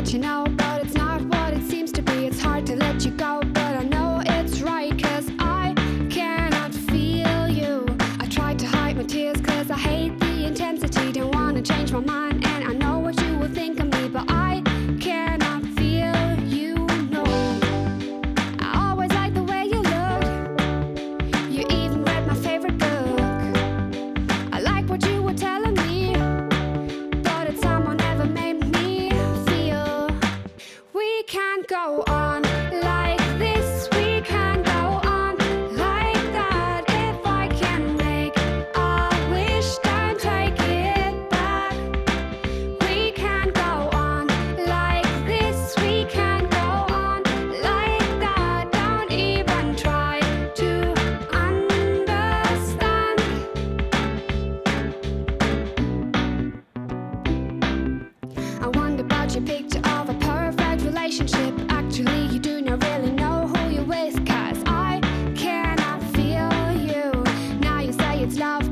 let you know, but it's not what it seems to be. It's hard to let you go, but I know it's right, 'cause I cannot feel you. I tried to hide my tears 'cause I hate the intensity. Don't wanna change my mind, and I know what you will think of me, but I cannot feel you, no. I always liked the way you looked. You even read my favorite book. I like what you were telling me, but it's someone never made me feel. We can't go on like this. We can't go on like that. If I can make a wish, don't take it back. We can't go on like this. We can't go on like that. Don't even try to understand. I wonder about your picture of a perfect relationship. Actually, you do not really know who you're with, 'cause I cannot feel you. Now you say it's love,